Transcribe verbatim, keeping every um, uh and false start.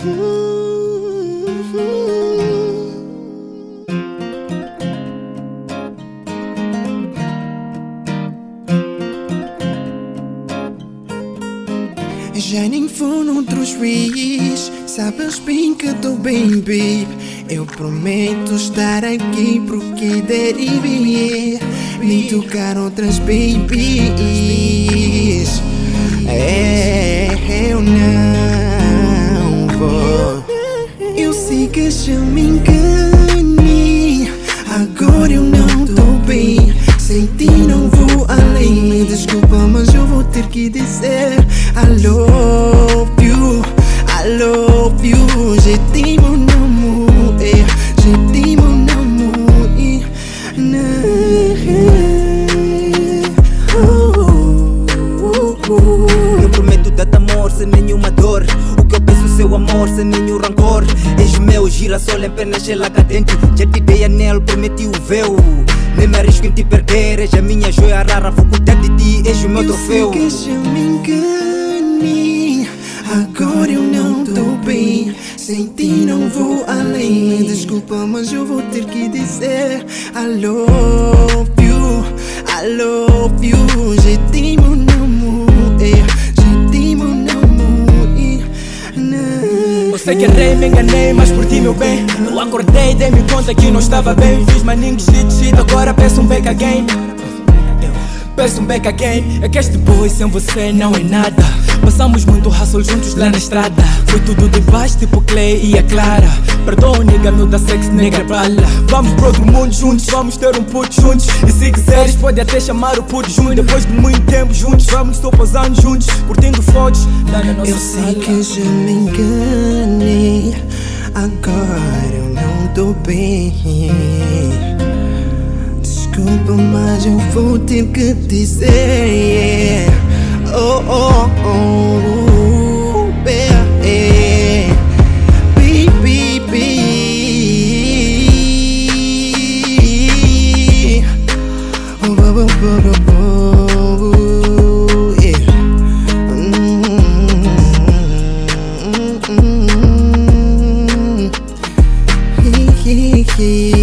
Já nem vou noutros juiz, sabes bem que tô bem, babe. Eu prometo estar aqui pro que der e vier, nem tocar outras babies. É, eu não vou. Eu sei que já me enganei, agora eu não tô bem. Sem ti não vou além. Me desculpa, mas eu vou ter que dizer I love you, I love you. Je t'aime mon amour, eh. Je t'aime mon amour, eh. Não prometo dar-te amor sem nenhuma dor. O que eu peço seu amor sem nenhum rancor. És meu girassol em pena gela cadente. Já te dei anel, prometi o véu. Nem me arrisco em te perder. És a minha joia rara, vou cuidar de ti. És o meu troféu. Eu sei que já me enganei, agora eu não tô bem. Sem ti não vou além. Me desculpa, mas eu vou ter que dizer I love you, I love you. Je t'aime mon amour, eh. Je t'aime mon amour, eh. Eu sei que errei, me enganei, mas por ti meu bem. Eu acordei, dei-me conta que não estava bem. Fiz maninho shit shit, agora peço um back again. Peço um back again. É que este boy sem você não é nada. Passamos muito hustle juntos lá na estrada. Foi tudo de paz, tipo Clay e a Clara. Perdoa, nigga, meu da sex, negra bala. Vamos pro outro mundo juntos, vamos ter um puto juntos. E se quiseres pode até chamar o puto junto. Depois de muito tempo juntos, vamos estou posando juntos. Curtindo fotos lá na nossa Eu sei sala. que já me enganei, agora eu não tô bem. Desculpa, mas eu vou ter que dizer oh, oh, oh, baby, baby, baby. Oh, oh, oh, oh, oh, yeah. Mm-hmm. He, he, he.